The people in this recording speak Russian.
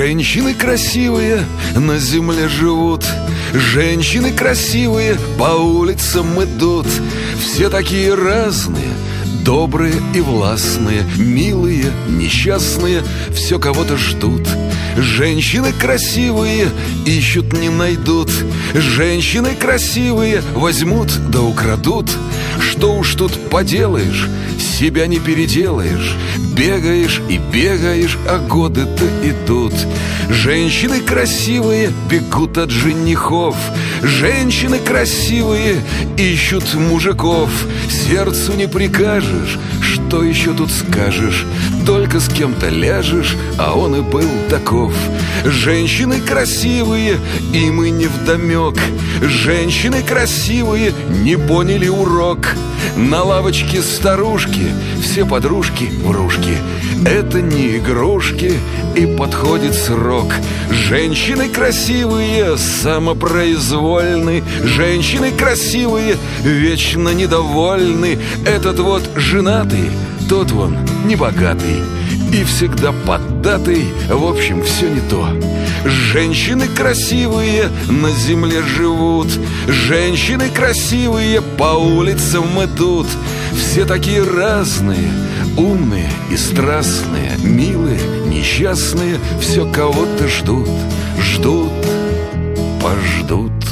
Женщины красивые на земле живут, женщины красивые по улицам идут. Все такие разные, добрые и властные, милые, несчастные, все кого-то ждут. Женщины красивые ищут, не найдут. Женщины красивые возьмут да украдут. Что уж тут поделаешь, себя не переделаешь. Бегаешь и бегаешь, а годы-то идут. Женщины красивые бегут от женихов. Женщины красивые ищут мужиков. Сердцу не прикажешь, что еще тут скажешь? Только с кем-то ляжешь, а он и был таков. Женщины красивые, им и невдомек. Женщины красивые не поняли урок. На лавочке старушки, все подружки-врушки. Это не игрушки, и подходит срок. Женщины красивые, самопроизвольны. Женщины красивые, вечно недовольны. Этот вот женатый, тот вон небогатый и всегда поддатый. В общем, все не то. Женщины красивые на земле живут. Женщины красивые по улицам идут. Все такие разные, умные и страстные, милые, несчастные, все кого-то ждут. Ждут, пождут.